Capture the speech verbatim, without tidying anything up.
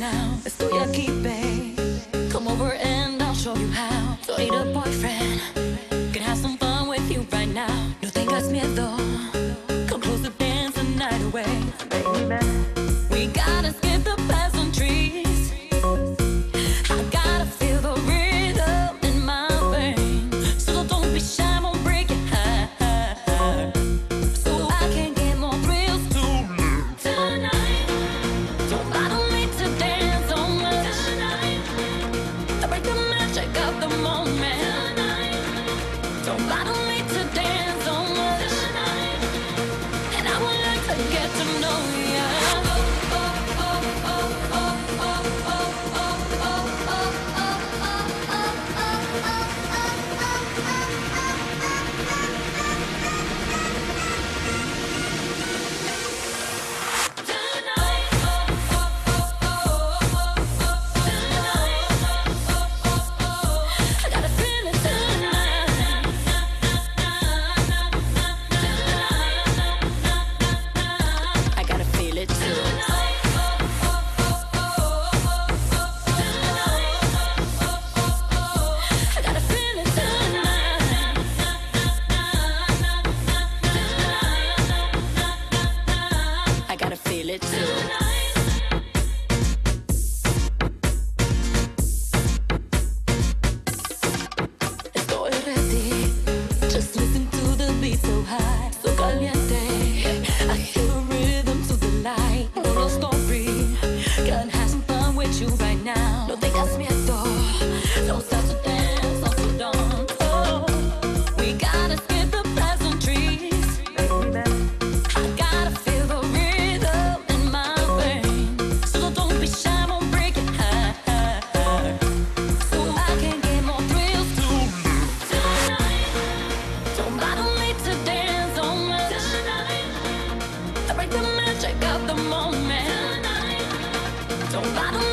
now. Estoy aquí, babe. Come over and I'll show you how. Don't need a boyfriend. Can have some fun with you right now. No tengas miedo. Come closer, dance the night away, baby. We gotta skip the pleasantries. I gotta feel the rhythm in my veins. So don't be shy, won't break your heart. So I can get more thrills tonight. Don't bother me to dance so much tonight. I break the magic of the moment tonight. Don't bother me to dance so much tonight. And I would like to get to know ya. Check out the moment. Don't bother